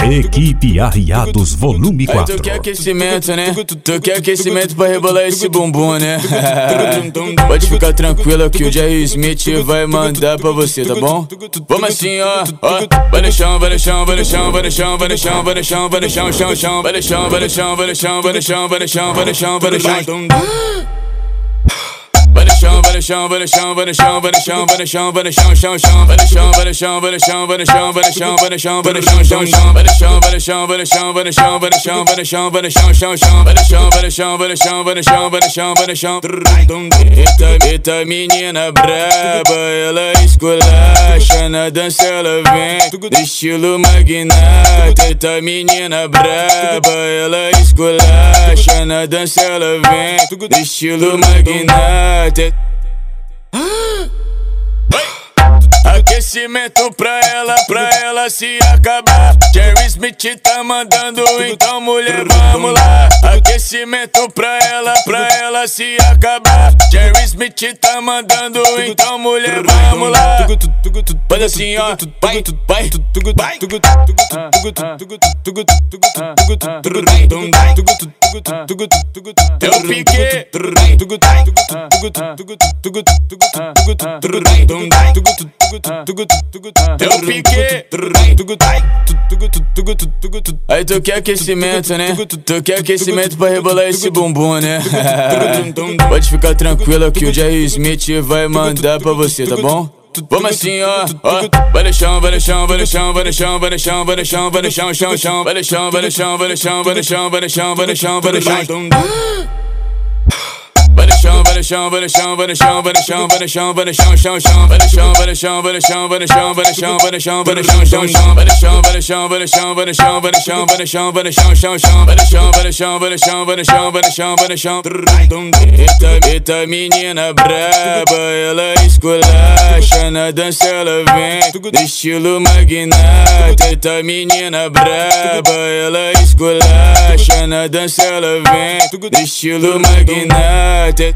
Equipe Arriados Volume 4. Tu quer aquecimento, né? Tu quer aquecimento pra rebolar esse bumbum, né? Pode ficar tranquila que o Jerry Smith vai mandar pra você, tá bom? Vamos assim, ó. Vai no chão, vai no chão, vai no chão, vai no chão, vai no chão, vai no chão, vai no chão, chão, chão. Vai no chão, vai no chão, vai no chão, vai no chão, vai no chão, vai no chão, vai no chão. Vai no chão, vai no chão, vai no chão, vai no chão, vai no chão, vai no chão, vai no chão, chão, chão. Vai no chão, vai no chão, vai no chão, vai no chão, vai no chão, vai no chão, vai no chão, chão, chão. Vai no chão, vai no chão, vai no chão, vai no chão, vai no chão, vai no chão, vai no chão, chão, chão. Vai no chão, vai no chão, vai no chão, vai no chão, vai no chão, vai no chão. Eita menina braba, ela esculacha na dança, ela vem do estilo magnata. Eita menina braba, ela esculacha na dança, ela vem do estilo magnata. Aquecimento pra ela se acabar. Jerry Smith tá mandando, então mulher, vamos lá. Aquecimento pra ela se acabar. Jerry Smith tá mandando, então mulher, vamos lá. Faz assim, ó, vai, vai, vai. Eu piquei. Eu piquei. Aí tu quer aquecimento, né? Tu quer aquecimento pra rebolar esse bumbum, né? Pode ficar tranquila que o Jerry Smith vai mandar pra você, tá bom? Vamos assim, ó. Vai no chão, vai no chão, vai no chão, vai no chão, vai no chão, vai no chão, vai no chão, chão, chão. Vai no chão, vai no chão, vai no chão, vai no chão, vai no chão, vai no chão, vai no chão. Vai no chão, vai no chão, vai no chão, vai no chão, vai no chão, vai no chão, vai no chão, chão, chão. Vai no chão, vai no chão, vai no chão, vai no chão, vai no chão, vai no chão, vai no chão, chão, chão. Vai no chão, vai no chão, vai no chão, vai no chão, vai no chão, vai no chão, vai no chão, chão, chão. Vai no chão, vai no chão, vai no chão, vai no chão, vai no chão, vai no chão. Eita menina braba, ela esculacha na dança, ela vem do estilo magnata. Eita menina braba, ela esculacha na dança, ela vem do estilo magnata.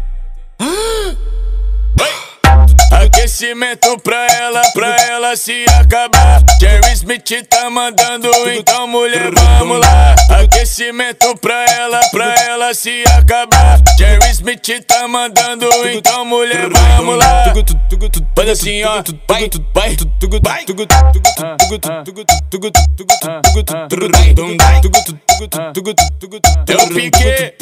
Aquecimento pra ela se acabar. Jerry Smith tá mandando, então mulher, vamos lá. Aquecimento pra ela se acabar. Jerry Smith tá mandando, então mulher, vamos lá. Faz assim, ó, vai, vai, vai. Eu piquei.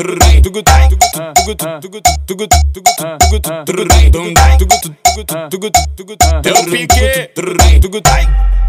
Eu piquei.